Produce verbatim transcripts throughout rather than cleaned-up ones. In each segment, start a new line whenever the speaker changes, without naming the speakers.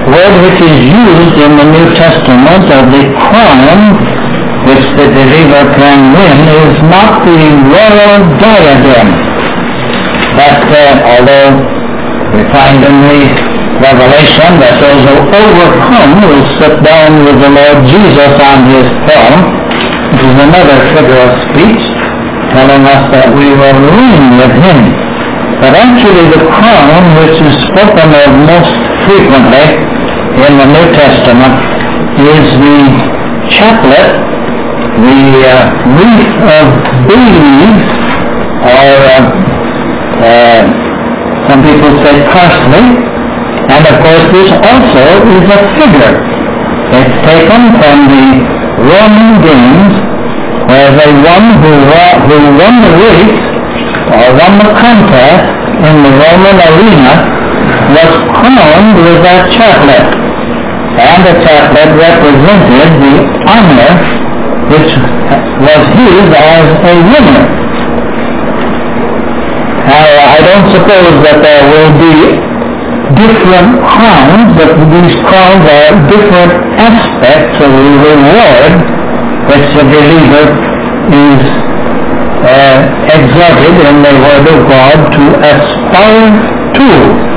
word which is used in the New Testament of the crown which the believer can win is not the royal diadem. But uh, although we find in the Revelation that those who overcome will sit down with the Lord Jesus on his throne, which is another figure of speech, telling us that we will reign with him. But actually the crown which is spoken of most frequently in the New Testament is the chaplet, the uh, wreath of bay leaves, or uh, uh, some people say parsley, and of course this also is a figure. It's taken from the Roman games, where the one who, who won the race or won the contest in the Roman arena was crowned with that chaplet, and the chaplet represented the honor which was his as a winner. Now, I don't suppose that there will be different crowns, but these crowns are different aspects of the reward which the believer is uh, exhorted in the Word of God to aspire to.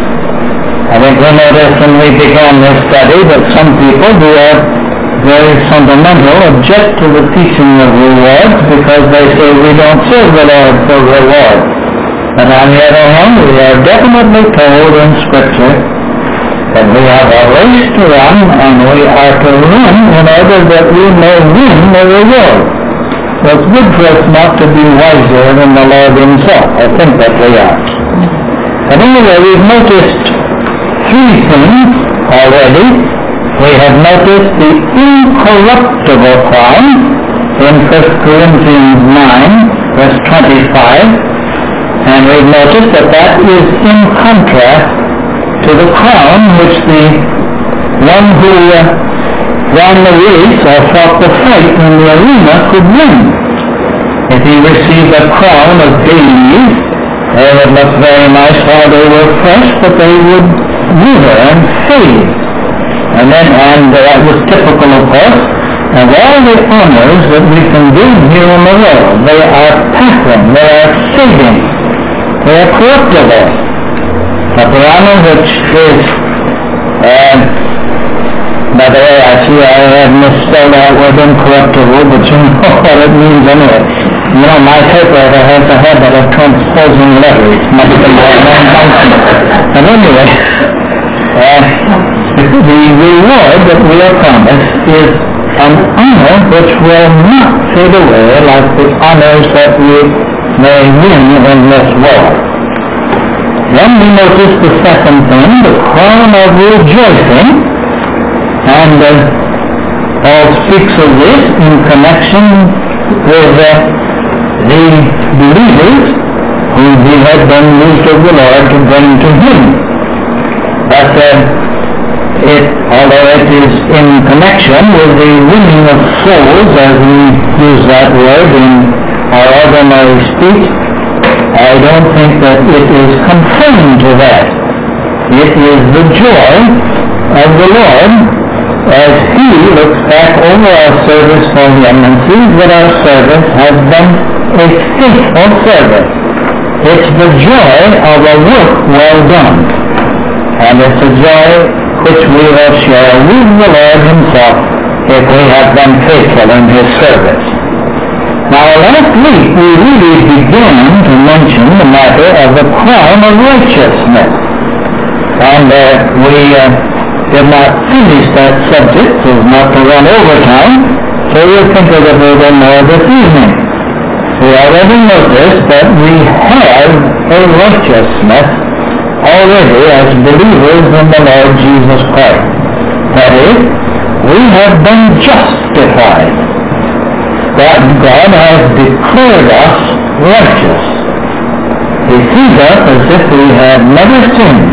I think we noticed when we began this study that some people who are very fundamental object to the teaching of rewards because they say we don't serve the Lord for reward. But on the other hand, we are definitely told in Scripture that we have a race to run and we are to run in order that we may win the reward. So it's good for us not to be wiser than the Lord himself. I think that we are. But anyway, we've noticed three things already. We have noticed the incorruptible crown in First Corinthians nine, verse twenty-five, and we've noticed that that is in contrast to the crown which the one who uh, ran the race or fought the fight in the arena could win. If he received a crown of bay leaves, they would look very nice while they were fresh, but they would wither and fade. And then, and uh, that was typical, of course, of all the honors that we can do here in the world. They are passing, they are fading, they are corruptible. But the honor which is, uh, by the way, I see I have misspelled that word incorruptible, but you know what it means anyway. You know, my typewriter has a habit of transposing letters, much more non-functional. But anyway, uh, the reward that we are promised is an honor which will not fade away like the honors that we may win in this world. Then we notice the second thing, the crown of rejoicing, and uh, Paul speaks of this in connection with uh, the believers who he had been used of the Lord to bring to him. But uh, it, although it is in connection with the winning of souls, as we use that word in our ordinary speech, I don't think that it is confined to that. It is the joy of the Lord as he looks back over our service for him and sees that our service has been a faithful service. It's the joy of a work well done. And it's a joy which we will share with the Lord himself if we have been faithful in his service. Now, last week we really began to mention the matter of the crown of righteousness. And uh, we uh, did not finish that subject so as not to run over time, so we'll think of it a little more this evening. We already noticed that we have a righteousness already as believers in the Lord Jesus Christ. That is, we have been justified. That God has declared us righteous. He sees us as if we had never sinned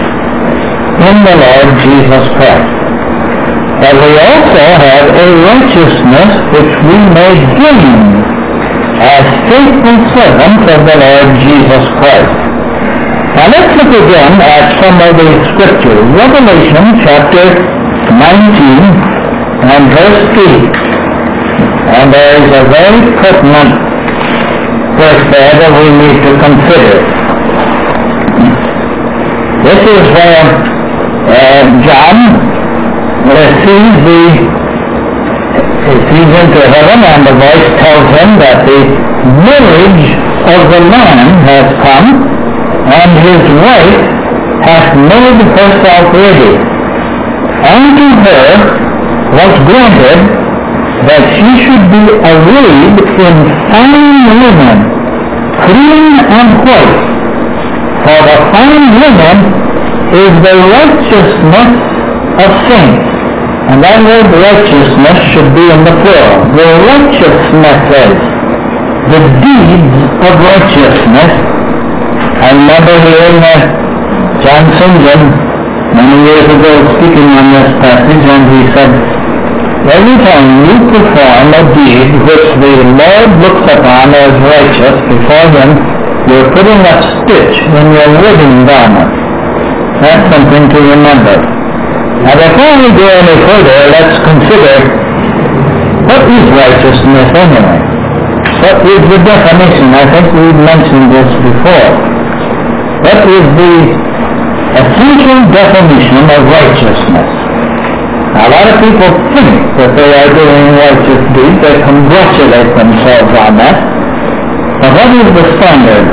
in the Lord Jesus Christ. But we also have a righteousness which we may gain as faithful servants of the Lord Jesus Christ. Now let's look again at some of the scriptures. Revelation chapter nineteen and verse eight. And there is a very pertinent verse there that we need to consider. This is where uh, John receives the he sees into heaven, and the voice tells him that the marriage of the Lamb has come, and his wife hath made herself ready. Unto her was granted that she should be arrayed in fine linen, clean and white. For the fine linen is the righteousness of saints. And that word righteousness should be in the plural. The righteousnesses, the deeds of righteousness. I remember hearing uh, John St. many years ago speaking on this passage, and he said, every time you perform a deed which the Lord looks upon as righteous before him, you're putting a stitch in your wedding garment. That's something to remember. Now before we go any further, let's consider what is righteousness anyway? What is the definition? I think we've mentioned this before. What is the essential definition of righteousness? Now a lot of people think that they are doing righteous deeds. They congratulate themselves on that. But what is the standard?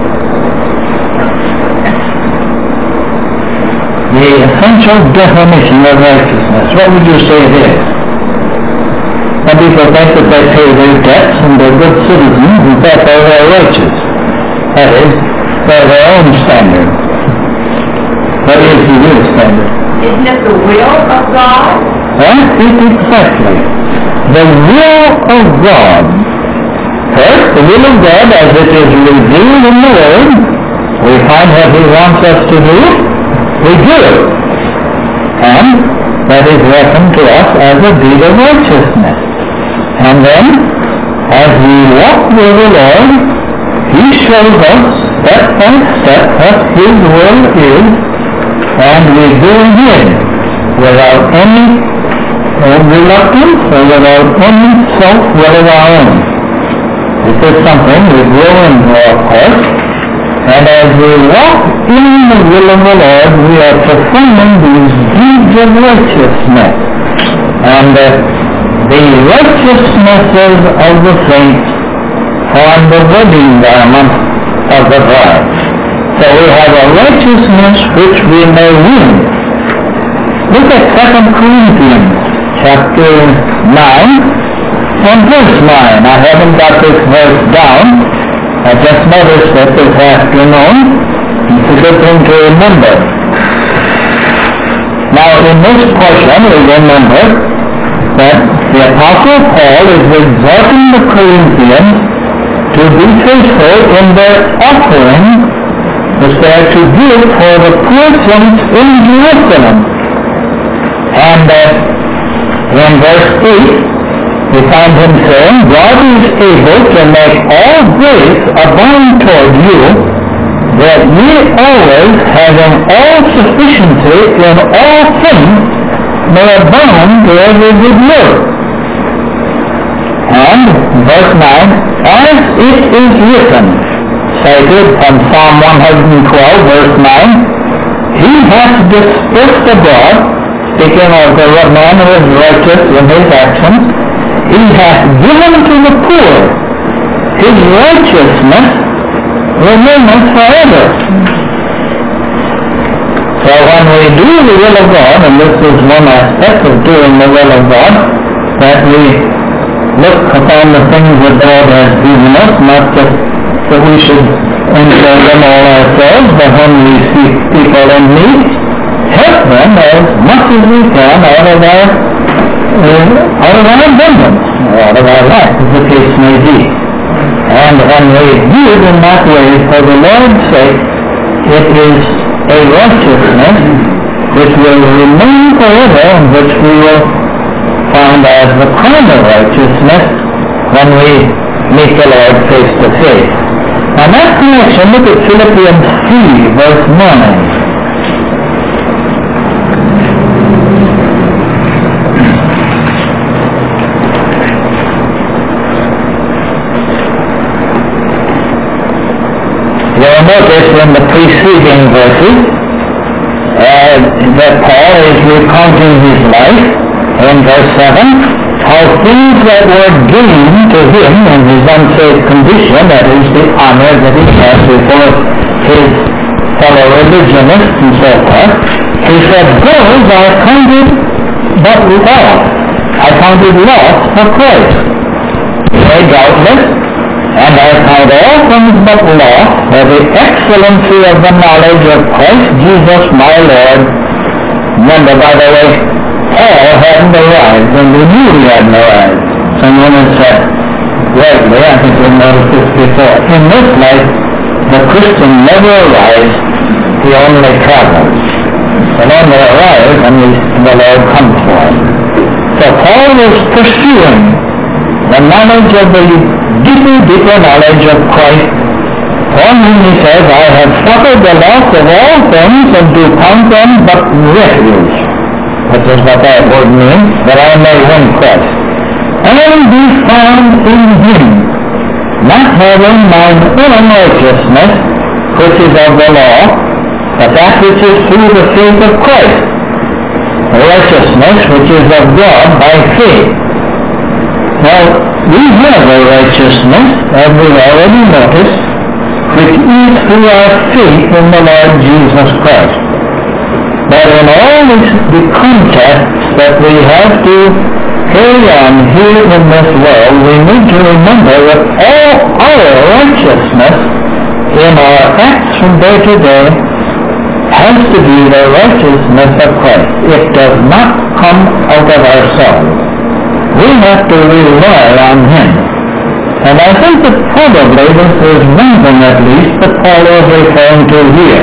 The essential definition of righteousness. What would you say it is? Some people think that they pay their debts and they're good citizens and that they are righteous. That is, by their own standard. What is the real standard?
Isn't it the will of God?
That is exactly. The will of God. First, the will of God as it is revealed in the Word. We find what He wants us to do. We do it. And that is reckoned to us as a deed of righteousness. And then, as we walk with the Lord, He shows us step by step what His will is, and we do it without any uh, reluctance or without any self-will of our own. This is something we grow into, of course. And as we walk in the will of the Lord, we are performing these deeds of righteousness. And uh, the righteousnesses of the saints form the wedding garment of the bride. So we have a righteousness which we may win. Look at Second Corinthians chapter nine and verse nine. I haven't got this verse down. I just noticed that this afternoon. It's a good thing to remember. Now in this portion we remember that the Apostle Paul is exhorting the Corinthians to be faithful in their offering which they are to give for the poor saints in Jerusalem. And uh, in verse eight we find him saying, God is able to make all grace abound toward you, that ye always, having all sufficiency in all things, may abound to every good work. And, verse nine, as it is written, cited from Psalm one hundred twelve, verse nine, He hath dispersed abroad, speaking of the man who is righteous in his actions, He hath given to the poor. His righteousness remaineth forever. So when we do the will of God, and this is one aspect of doing the will of God, that we look upon the things that God has given us, not just that we should enjoy them all ourselves, but when we see people in need, help them as much as we can out of our uh, out of our abundance, or out of our life, as the case may be. And when we do it in that way, for the Lord's sake, it is a righteousness which will remain forever, and which we will find as the crown of righteousness when we meet the Lord face to face. Now in that connection, look at Philippians three, verse nine. notice in the preceding verses uh, that Paul is recounting his life in verse seven, how things that were gained to him in his unsaved condition, that is the honor that he has before his fellow religionists and so forth, he said, those are counted but lost. I counted lost for Christ. Yea, doubtless, and I count all things but lost for the excellency of the knowledge of Christ Jesus my Lord. Remember, by the way, Paul hadn't arrived, and we knew he hadn't arrived. Someone had said, rightly, I think we've noticed this before, in this life, the Christian never arrives, he only travels. And only arrives when the Lord comes for him. So Paul was pursuing the knowledge of the deeper, deeper knowledge of Christ, on whom he says, I have suffered the loss of all things and do count them but refuge, which is what that word means, that I may win Christ, and be found in him, not having mine own righteousness, which is of the law, but that which is through the faith of Christ, the righteousness which is of God by faith. Now, we have a righteousness, as we've already noticed, which is through our faith in the Lord Jesus Christ. But in all this, the contests that we have to carry on here in this world, we need to remember that all our righteousness in our acts from day to day has to be the righteousness of Christ. It does not come out of ourselves. We have to rely on him. And I think that probably this is one thing at least that Paul was referring to here.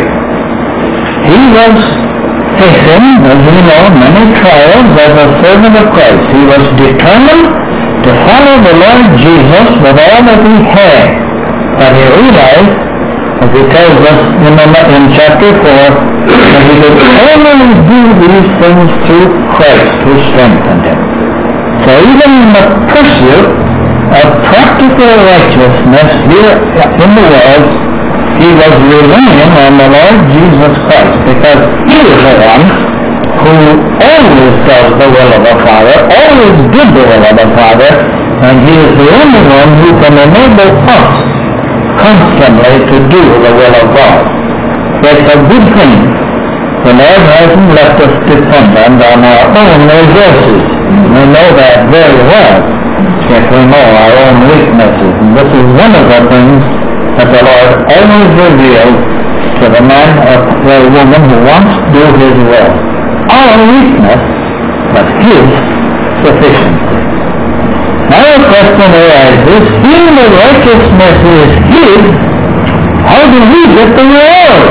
He was facing, as we know, many trials as a servant of Christ. He was determined to follow the Lord Jesus with all that he had. But he realized, as he tells us in, the, in chapter four, that he could only do these things through Christ who strengthened him. So even in the pursuit of practical righteousness here in the world, he was relying on the Lord Jesus Christ, because he is the one who always does the will of the Father, always did the will of the Father, and he is the only one who can enable us constantly to do the will of God. It's a good thing. The Lord hasn't left us dependent on our own resources. We know that very well, if we know our own weaknesses. And this is one of the things that the Lord always reveals to the man or the woman who wants to do his will. Our weakness, but his sufficiency. Now the question arises, seeing the righteousness is his, how do we get the reward?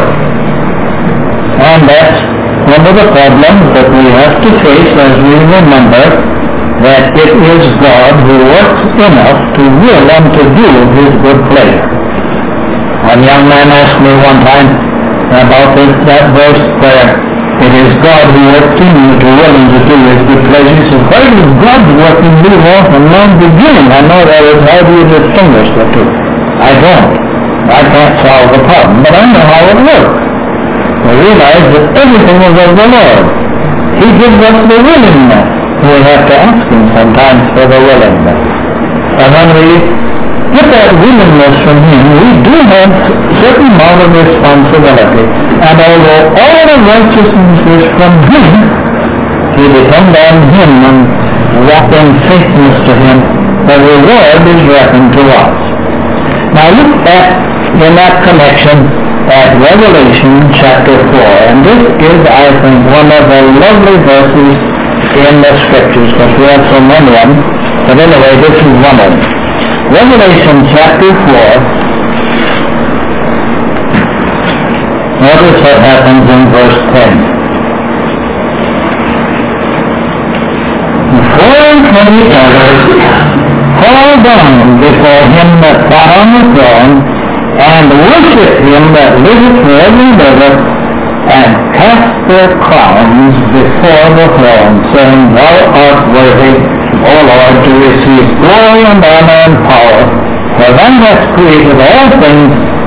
And that's one of the problems that we have to face as we remember that it is God who works in us to will and to do his good pleasure. One young man asked me one time about this, that verse where it is God who works in you to will and to do his good pleasure. He says, why does God work in you all from the beginning? I know that is how do you distinguish the two? I don't. I can't solve the problem, but I know how it works. We realize that everything is of the Lord. He gives us the willingness. We have to ask him sometimes for the willingness. And when we get that willingness from him, we do have a certain amount of responsibility. And although all the righteousness is from him, we depend on him and walk in faithfulness to him. The reward is reckoned to us. Now look at, in that connection, at Revelation chapter four. And this is, I think, one of the lovely verses in the Scriptures, because we have so many of them. But anyway, this is one of them. Revelation chapter four. Notice what happens in verse ten. Four and twenty elders fall down before him that sat on the throne, and worship him that liveth forever and ever, and cast their crowns before the throne, saying, Thou art worthy, O Lord, to receive glory and honor and power, for thou hast created all things,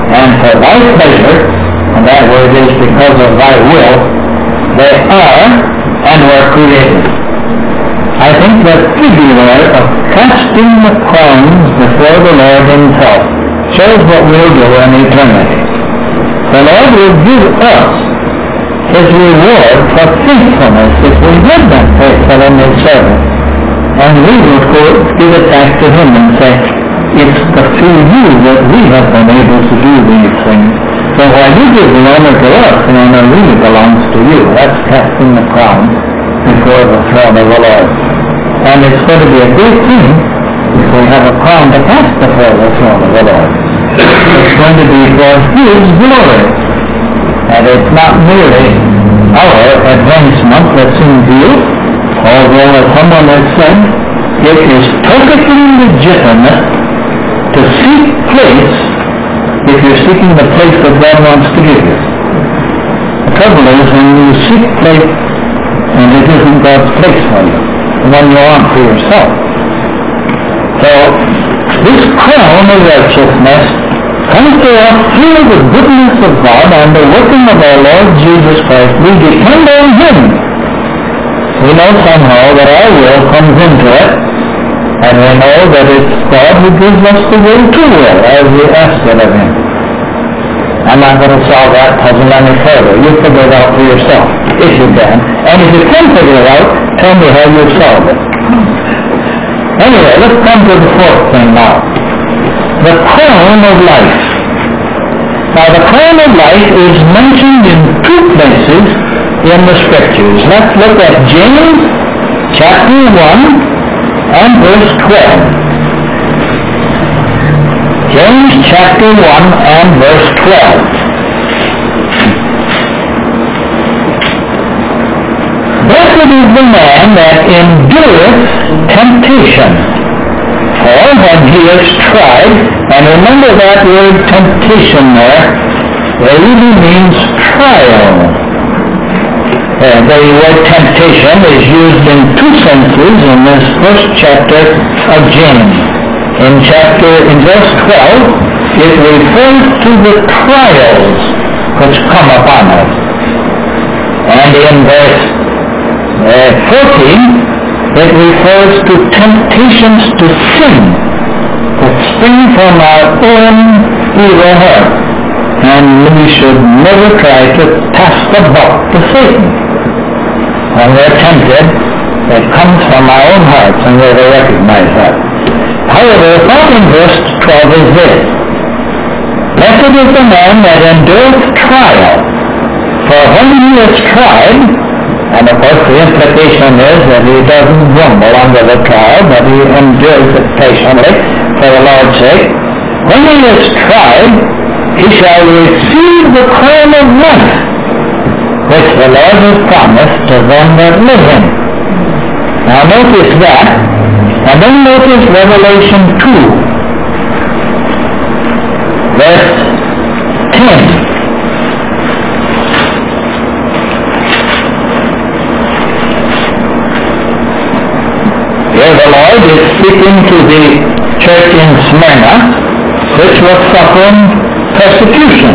and for thy pleasure, and that word is because of thy will, they are and were created. I think that figure of casting the crowns before the Lord himself shows what we'll do in eternity. The Lord will give us his reward for faithfulness if we have been faithful in his service. And we will go give it back to him and say, it's through you that we have been able to do these things. So while you give the honor to us, the honor really belongs to you. That's casting the crown before the throne of the Lord. And it's going to be a great thing if we have a crown to cast before the throne of the Lord. It's going to be for his glory. And it's not merely our advancement that's in view, although as someone has said, it is perfectly legitimate to seek place if you're seeking the place that God wants to give you. The trouble is when you seek place and it isn't God's place for you, the one you want for yourself. So this crown of righteousness comes to us through the goodness of God and the working of our Lord Jesus Christ. We depend on him. We know somehow that our will comes into it, and we know that it's God who gives us the will to will as we ask it of him. I'm not going to solve that puzzle any further. You figure it out for yourself, if you can. And if you can figure it out, tell me how you solve it. Anyway, let's come to the fourth thing now. The crown of life. Now the crown of life is mentioned in two places in the Scriptures. Let's look at James chapter one and verse twelve. James chapter one and verse twelve. Blessed is the man that endureth temptation, for when he is tried, and remember that word temptation there, it really means trial. Uh, the word temptation is used in two senses in this first chapter of James. In chapter, in verse twelve, it refers to the trials which come upon us. And in verse uh, fourteen, it refers to temptations to sin that spring from our own evil heart. And we should never try to pass the buck to Satan. When we're tempted, it comes from our own hearts, and we're to recognize that. However, the thought in verse twelve is this: Blessed is the man that endureth trial, for when he is tried, and of course the implication is that he doesn't grumble under the trial, but he endures it patiently for the Lord's sake. When he is tried, he shall receive the crown of life, which the Lord has promised to them that live him. Now notice that, and then notice Revelation two, verse ten. Here the Lord is speaking to the church in Smyrna, which was suffering persecution.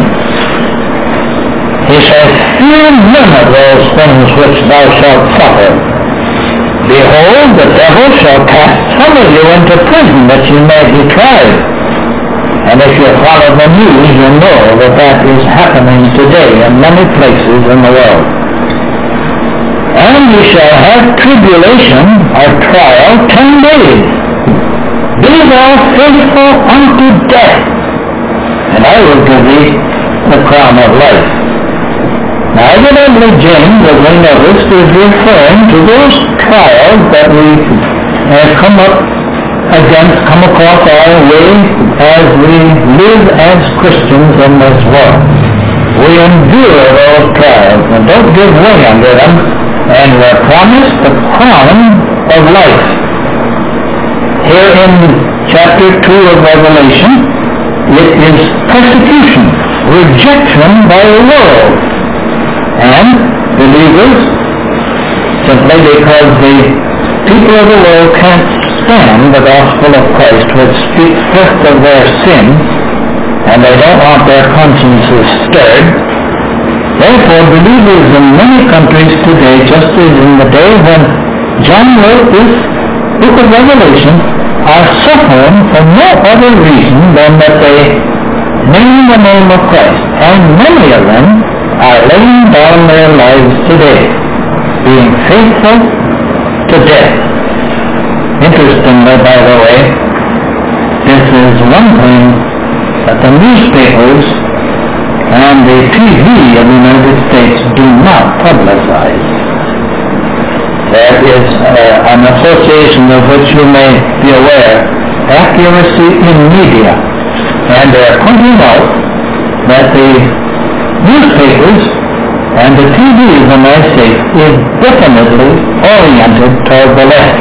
He says, fear none of those things which thou shalt suffer. Behold, the devil shall cast some of you into prison that you may be tried. And if you follow the news, you know that that is happening today in many places in the world. And you shall have tribulation or trial ten days. Be thou faithful unto death, and I will give thee the crown of life. Now, evidently James, as we noticed, is referring to those trials that we have come up against, come across our way as we live as Christians in this world. We endure those trials and don't give way under them, and we're promised the crown of life. Here in chapter two of Revelation, it is persecution, rejection by the world. And believers, simply because the people of the world can't stand the gospel of Christ, which speaks first of their sin and they don't want their consciences stirred. Therefore, believers in many countries today, just as in the day when John wrote this book of Revelation, are suffering for no other reason than that they name the name of Christ. And many of them are laying down their lives today, being faithful to death. Interestingly, by the way, this is one thing that the newspapers and the T V of the United States do not publicize. There is uh, an association of which you may be aware, accuracy in media, and they are pointing out that the newspapers and the T V of the United States is definitely oriented toward the left.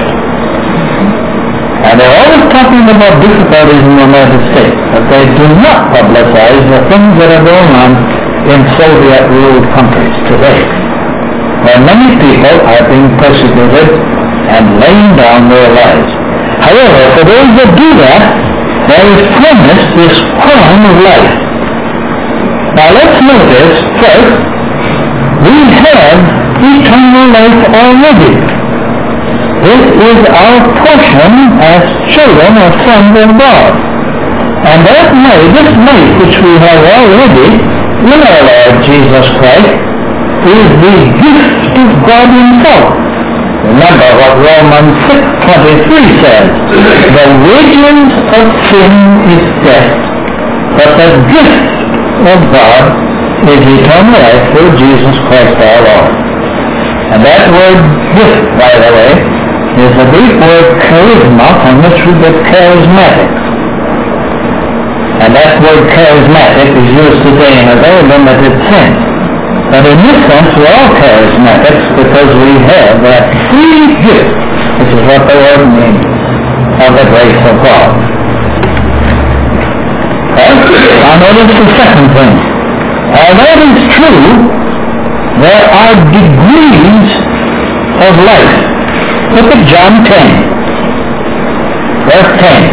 And they're always talking about difficulties in the United States, but they do not publicize the things that are going on in Soviet-ruled countries today, where many people are being persecuted and laying down their lives. However, for those that do that, there is promised this crown of life. Now let's notice, first, we have eternal life already. This is our portion as children or sons of God. And that life, this life which we have already in our Lord Jesus Christ, is the gift of God Himself. Remember what Romans six twenty-three says. The wages of sin is death, but the gift of God is eternal life through Jesus Christ our Lord. And that word gift, by the way, is the Greek word charisma, from which we get charismatic. And that word charismatic is used today in a very limited sense. But in this sense, we're all charismatics because we have that free gift, which is what the word means, of the grace of God. Right? Now notice the second thing. While that is true, there are degrees of life. Look at John ten, verse ten.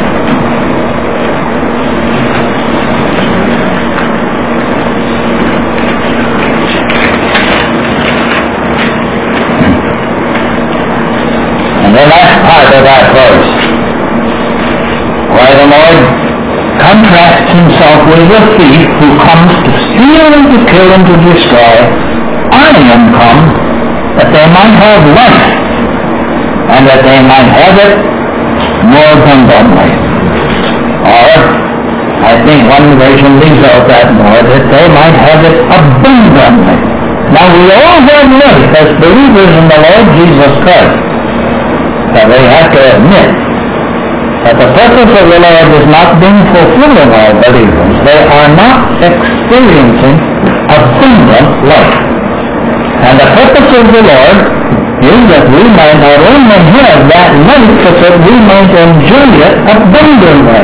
And the last part of that verse, where the Lord contrasts Himself with a thief who comes to steal and to kill and to destroy. I am come that they might have life, and that they might have it more abundantly. Or, I think one version leaves out that more, that they might have it abundantly. Now we all have life as believers in the Lord Jesus Christ, but we have to admit that the purpose of the Lord is not being fulfilled in all believers. They are not experiencing abundant life. And the purpose of the Lord is that we might not only have that life, but that we might enjoy it abundantly.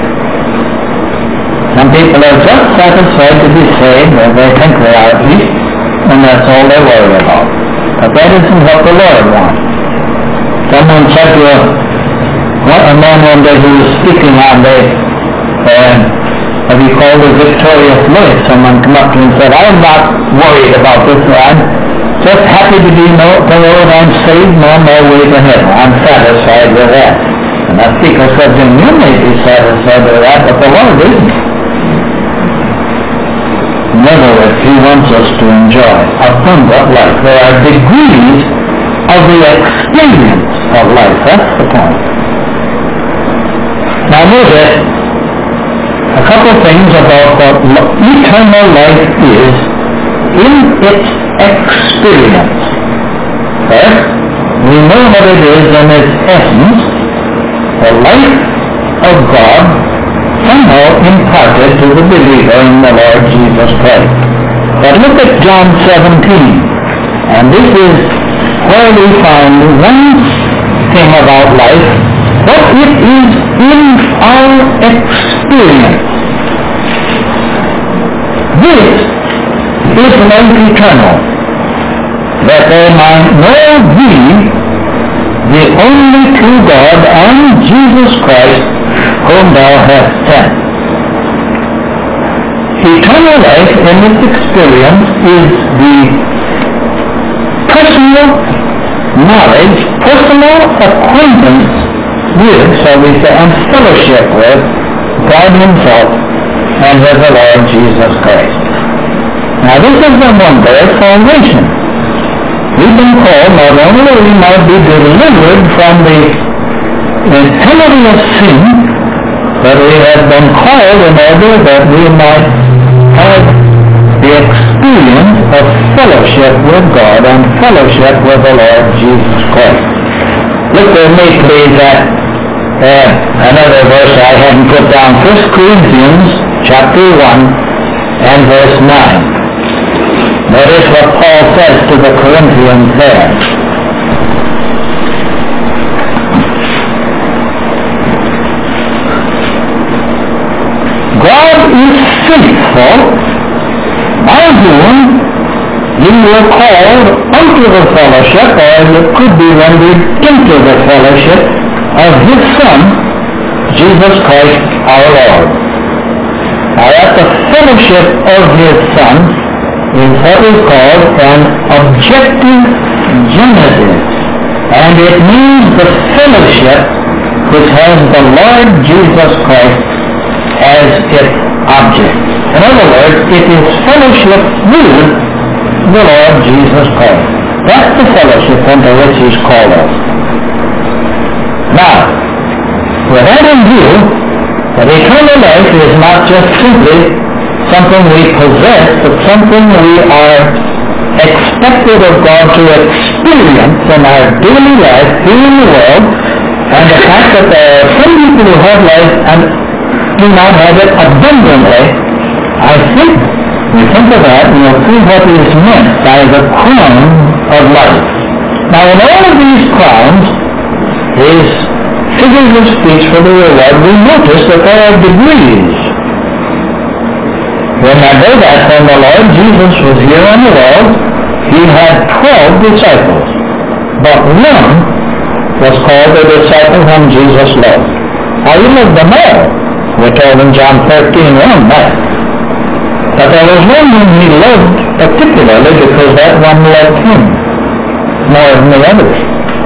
Some people are just satisfied to be saved, or they think they are at least, and that's all they worry about. But that isn't what the Lord wants. Someone said to a, what a man one day who was speaking on the, uh, what he called the victorious life. Someone came up to him and said, I'm not worried about this, I'm just happy to be know, to know that I'm saved and on my way to heaven. I'm satisfied with that. And that speaker said to him, you may be satisfied with that, but the Lord isn't. In other words, He wants us to enjoy abundant life. There are degrees of the experience of life. That's the point. Now notice a couple things about what eternal life is in its experience. First, we know what it is in its essence, the life of God somehow imparted to the believer in the Lord Jesus Christ. But look at John seventeen, and this is where we find one thing about life, what it is in our experience. This is life eternal, that they might know Thee, the only true God, and Jesus Christ, whom Thou hast sent. eternal life in this experience is the personal knowledge, personal acquaintance with, shall we say, and fellowship with God Himself and with the Lord Jesus Christ. Now this is the wonder of salvation. We've been called not only that we might be delivered from the penalty of sin, but we have been called in order that we might have the experience of fellowship with God and fellowship with the Lord Jesus Christ. Look with me please at uh, another verse I hadn't put down, First Corinthians chapter one and verse nine. Notice what Paul says to the Corinthians there. God is faithful, by whom you were called unto the fellowship, or as it could be rendered, into the fellowship of His Son, Jesus Christ our Lord. Now at the fellowship of His Son is what is called an objective genitive, and it means the fellowship which has the Lord Jesus Christ as its object. In other words, it is fellowship with the Lord Jesus Christ. That's the fellowship unto which He's called us. Now, with that in view, that eternal life is not just simply something we possess, but something we are expected of God to experience in our daily life here in the world, and the fact that there are some people who have life and do not have it abundantly. I think we think of that and we'll see what is meant by the crown of life. Now in all of these crowns is figures of speech for the reward. We notice that there are degrees. Remember that when the Lord Jesus was here on the world, He had twelve disciples, but one was called the disciple whom Jesus loved. Now He loved them all. We're told in John thirteen one that. But there was one whom He loved particularly because that one loved Him more than the others.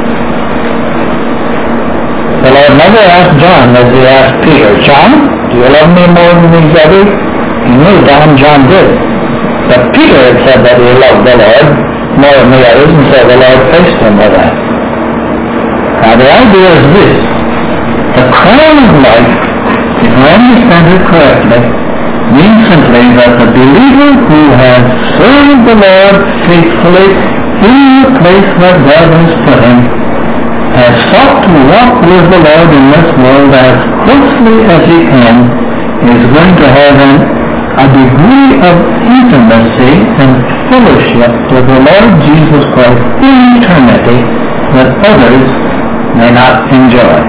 The Lord never asked John as He asked Peter, John, do you love me more than these others? He knew down John did. But Peter had said that he loved the Lord more than the others, and so the Lord faced him with that. Now the idea is this. The crown of life, if I understand it correctly, means simply that the believer who has served the Lord faithfully in the place where God has put him has sought to walk with the Lord in this world as closely as he can, is going to have an, a degree of intimacy and fellowship with the Lord Jesus Christ in eternity that others may not enjoy.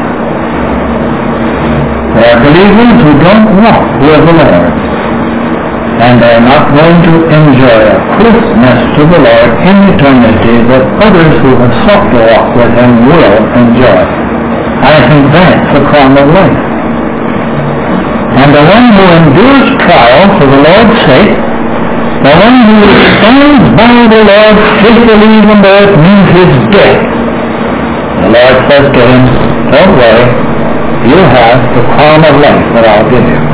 There are believers who don't walk with the Lord, and they are not going to enjoy a closeness to the Lord in eternity that others who have sought to walk with Him will enjoy. I think that's the crown of life. And the one who endures trial for the Lord's sake, the one who stands by the Lord faithfully even though it means his death, the Lord says to him, don't worry, you have the crown of life that I'll give you.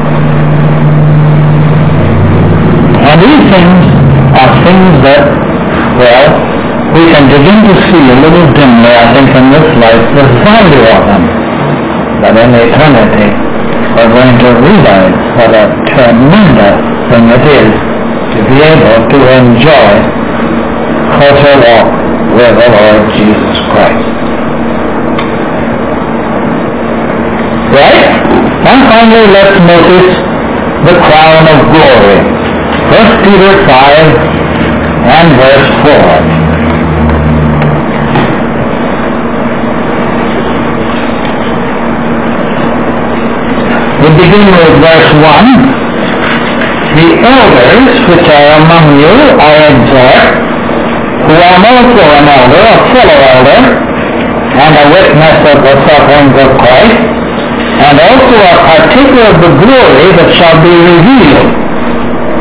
And these things are things that, well, we can begin to see a little dimly, I think, in this life, the value of them. But in eternity, we're going to realize what a tremendous thing it is to be able to enjoy closer walk with the Lord Jesus Christ. Right? And finally, let's notice the crown of glory. First Peter five and verse four. We begin with verse one. The elders which are among you I exhort, who am also an elder, a fellow elder, and a witness of the sufferings of Christ, and also a partaker of the glory that shall be revealed.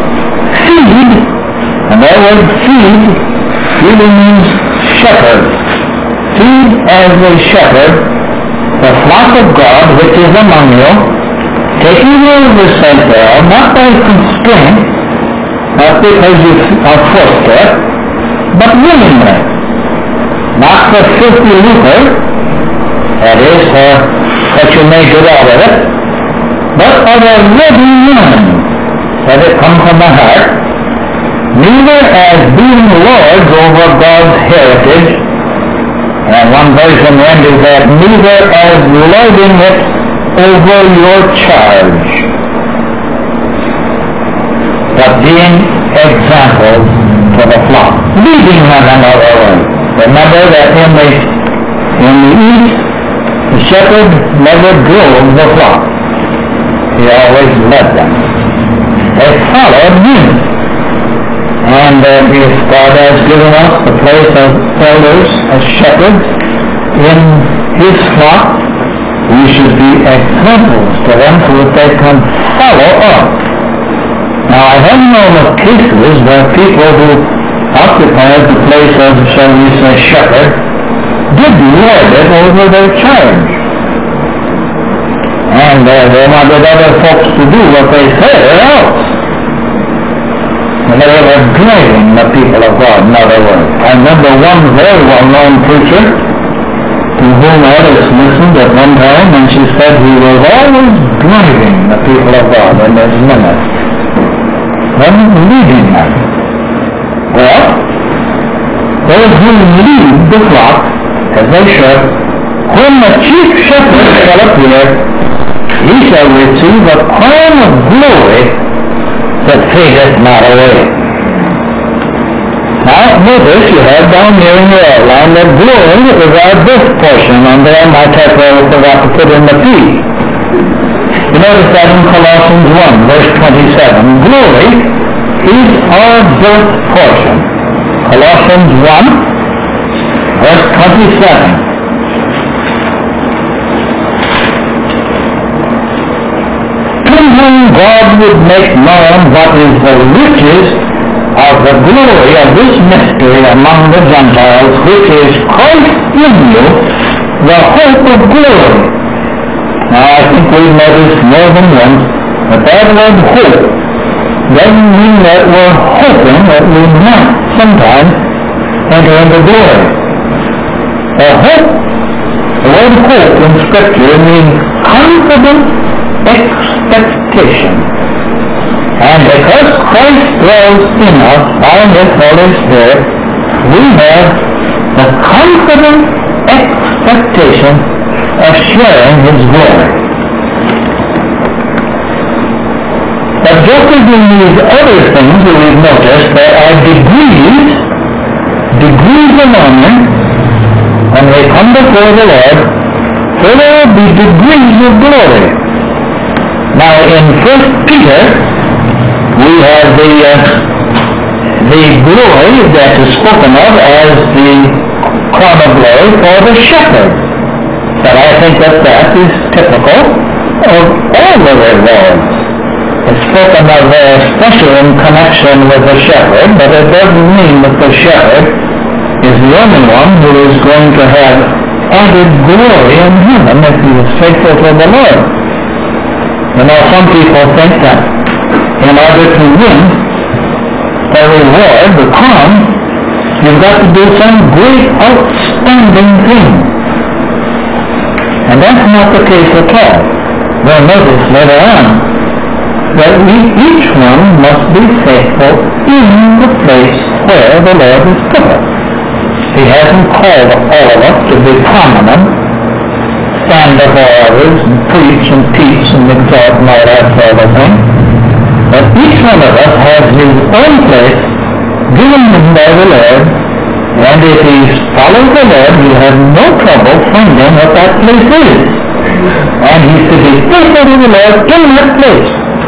That word feed really means shepherd. Feed as a shepherd the flock of God which is among you, taking you yourself there, not by constraint, not because you are forced there, but willingly. Not for filthy lucre, that is, for what you may get out of it, but of a ready mind, that it come from the heart, neither as being lords over God's heritage, and one version renders that, neither as lording it over your charge, but being examples for the flock, leading one another on. Remember that in the, in the East, the shepherd never drove the flock. He always led them. They followed him. And uh, if God has given us the place of elders as shepherds in his flock, we should be examples to them so that they can follow us. Now, I have known of cases where people who occupied the place of, shall we say, shepherd did lord it over their charge. And uh, they wanted other folks to do what they said or else. And they were driving the people of God, in other words. I remember one very well-known preacher to whom others listened at one time, and she said he was always driving the people of God in his minutes, and leading them. Well, those who lead the flock, as they should, when the chief shepherd shall appear, he shall receive a crown of glory that fadeth not away. Now, notice you have down here in your outline that glory is our birth portion, and there my typewriter forgot to put in the P. You notice that in Colossians one, verse twenty-seven. Glory is our birth portion. Colossians one, verse twenty-seven. To whom God would make known what is the riches of the glory of this mystery among the Gentiles, which is Christ in you, the hope of glory. Now, I think we've noticed more than once that that word hope doesn't mean that we're hoping that we might sometime enter into glory. The hope, the word hope in Scripture means confident expectation. And because Christ dwells in us by His Holy Spirit, we have the confident expectation of sharing His glory. But just as in these other things that we've noticed, there are degrees, degrees of honor, when we come before the Lord, so there will be degrees of glory. Now in First Peter, we have the, uh, the glory that is spoken of as the crown of glory for the shepherd. But I think that that is typical of all the rewards. It's spoken of uh, especially in connection with the shepherd, but it doesn't mean that the shepherd is the only one who is going to have added glory in heaven if he is faithful to the Lord. You know, some people think that in order to win the reward, the crown, you've got to do some great outstanding thing. And that's not the case at all. We'll notice later on that we, each one must be faithful in the place where the Lord has put us. He hasn't called all of us to be prominent, stand before others and preach and teach and exhort and all that sort of thing. But each one of us has his own place given him by the Lord, and if he follows the Lord, he'll have no trouble finding what that place is. And he's to be faithful to the Lord in that place.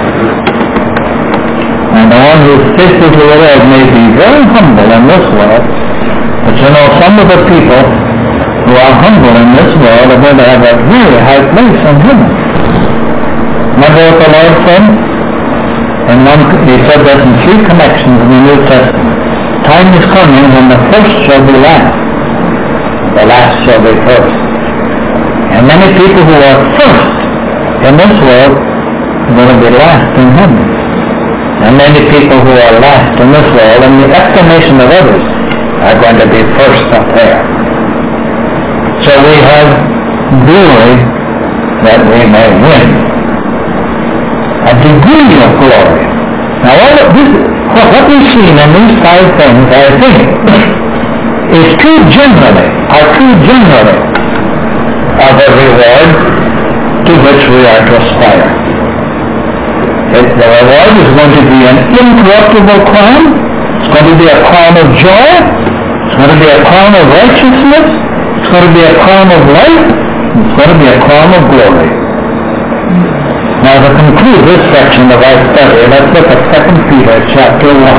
And the one who's faithful to the Lord may be very humble in this world, but you know, some of the people who are humble in this world are going to have a very high place in heaven. Remember what the Lord said? And one, he said that in three connections in the New Testament. time is coming when the first shall be last, the last shall be first. And many people who are first in this world are going to be last in heaven. And many people who are last in this world, in the estimation of others, are going to be first up there. So we have glory that we may win. A degree of glory. Now all of this, what we've seen in these five things, I think, is true generally, are true generally of a reward to which we are to aspire. It, the reward is going to be an incorruptible crown. It's going to be a crown of joy. It's going to be a crown of righteousness. It's going to be a crown of life. It's going to be a crown of glory. Now to conclude this section of our study, let's look at Second Peter chapter one.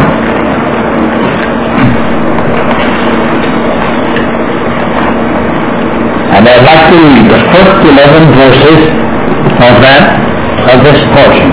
And I'd like to read the first eleven verses of that, of this portion.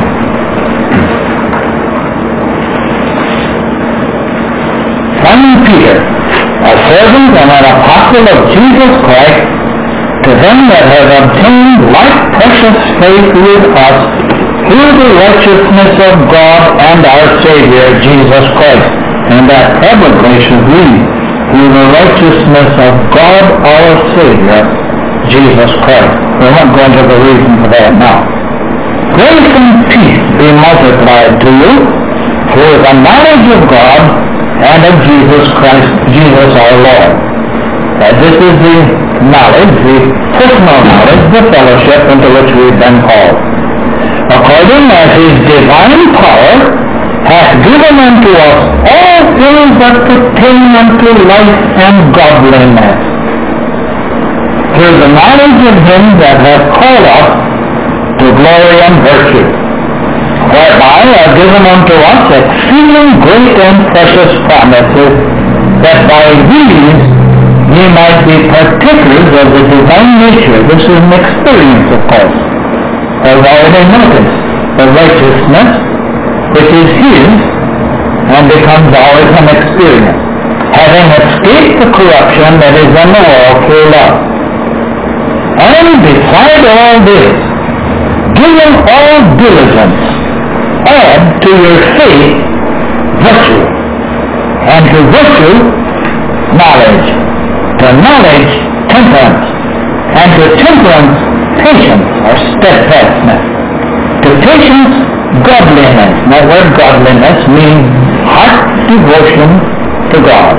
Simon Peter, a servant and an apostle of Jesus Christ, to them that have obtained like precious faith with us through the righteousness of God and our Savior Jesus Christ, and that probably should lead through the righteousness of God our Savior Jesus Christ. We're not going to the reason for that now. Grace and peace be multiplied to you through the knowledge of God and of Jesus Christ, Jesus our Lord. That this is the knowledge, the personal knowledge, the fellowship into which we've been called. According as his divine power hath given unto us all things that pertain unto life and godliness, through the knowledge of him that hath called us to glory and virtue, whereby are given unto us exceeding great and precious promises, that by these ye might be partakers of the divine nature. This is an experience, of course. As already noticed, the righteousness which is his and becomes always an experience, having escaped the corruption that is in the world through love. And beside all this, giving all diligence, add to your faith virtue, and to virtue knowledge, to knowledge temperance, and to temperance patience or steadfastness, to patience godliness. That word godliness means heart devotion to God.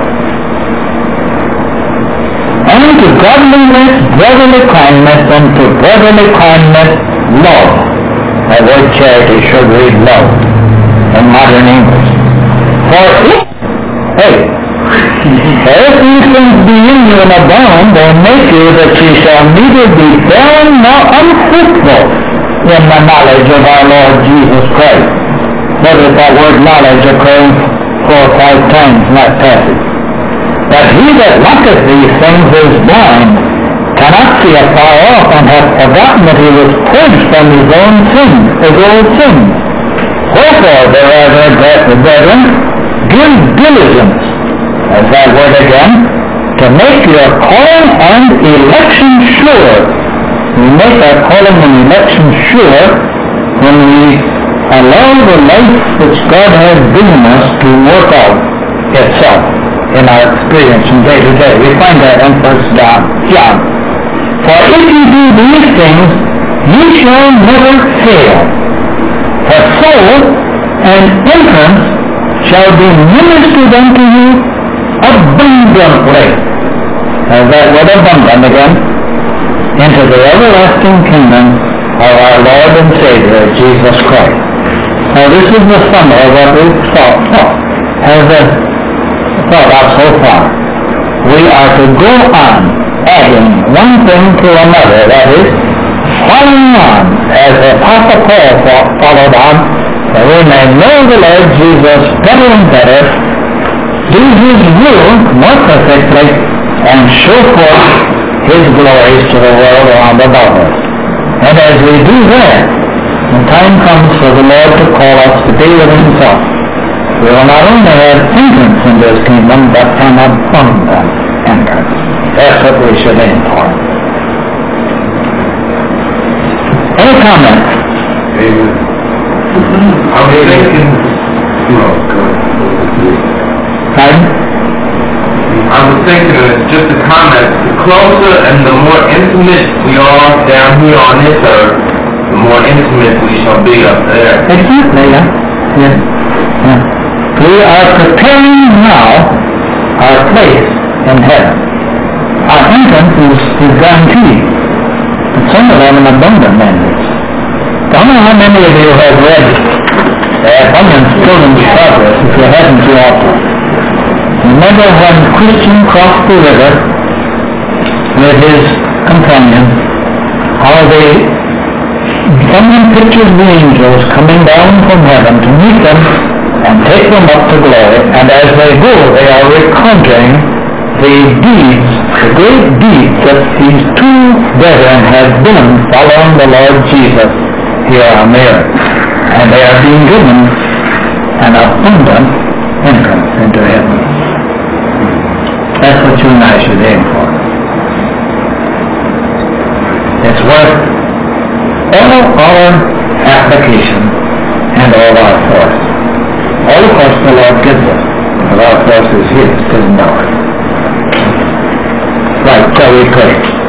And to godliness brotherly kindness, and to brotherly kindness love. That word charity should read love in modern English. For if, hey, for if these things be in you and abound, they make you that ye shall neither be barren nor unfruitful in the knowledge of our Lord Jesus Christ. Notice that word knowledge occurs four or five times in that passage. That he that lacketh these things is blind, cannot see afar off, and hath forgotten that he was purged from his own sins, his old sins. Wherefore, therefore, brethren, give diligence, as that word again, to make your calling and election sure. We make our calling and election sure when we allow the life which God has given us to work out itself in our experience from day to day. We find that in First John. For if you do these things, ye shall never fail. For soul and entrance shall be ministered unto you abundantly. As that word abundant again, into the everlasting kingdom of our Lord and Savior, Jesus Christ. Now this is the summary of what we've thought, has thought out so far. We are to go on adding one thing to another, that is, following on, as the Apostle Paul followed on, that we may know the Lord Jesus better and better, do his will more perfectly, and show forth his glories to the world around about us. And as we do that, when time comes for the Lord to call us to be with himself, We will not only have entrance into His kingdom, but an abundant entrance. That's what we should aim for. Any comments?
Amen. I was thinking, no, God.
Pardon?
I was thinking, uh, just a comment, the closer and the more intimate we are down here on this earth, the more intimate we shall be up there.
Exactly, yeah. Yeah. Yeah. We are preparing now our place in heaven. Our entrance is, is guaranteed. But some of them an abundant entrance. I don't know how many of you have read the Abundant Pilgrim's Progress if you haven't too often. Remember when Christian crossed the river with his companion, how they, someone pictures the angels coming down from heaven to meet them and take them up to glory, and as they go, they are recounting the deeds, the great deeds that these two brethren have done following the Lord Jesus here on the earth. And they are being given an abundant entrance into heaven. That's what you and I should aim for. It's worth all our application and all our force. All of us the Lord gives us, but our force is His, it isn't ours. Right, shall we pray?